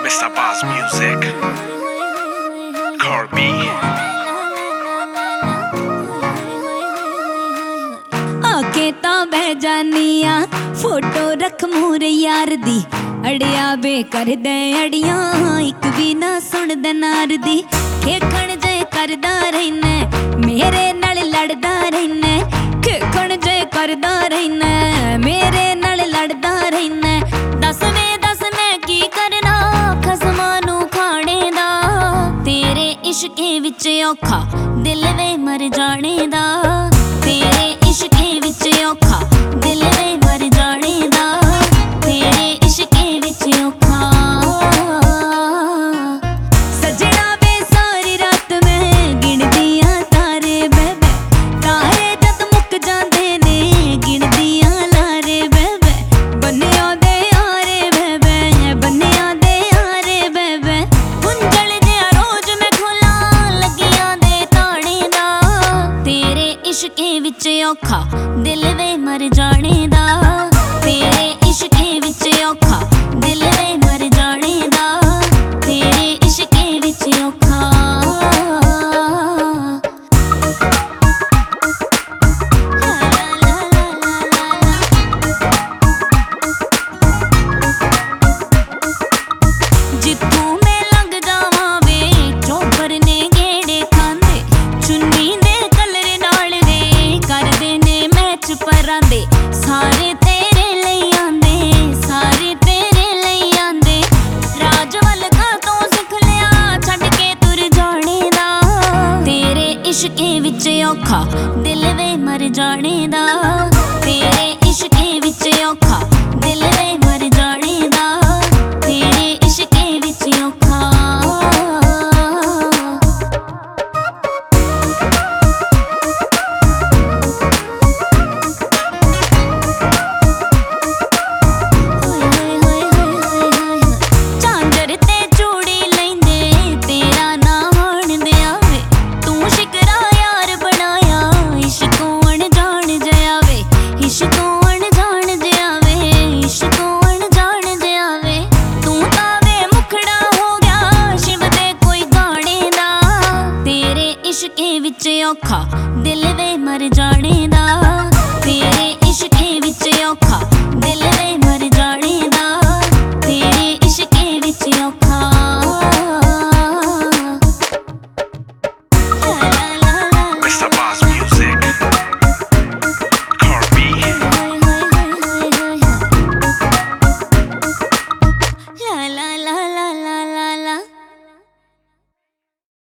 Mr. Boss Music, Corby. आके तां बह जानी आ फोटो रख मूरे यार दी अड़िया बे कर दे अड़ियां एक भी ना सुन दे नार दी खेखण जे करदा रहना मेरे नाल लड़दा रहना खेखण जे करदा रहना मेरे नाल लड़दा रहना दस मैं की करना खसमां नू खाने दा तेरे इश्के विच औखा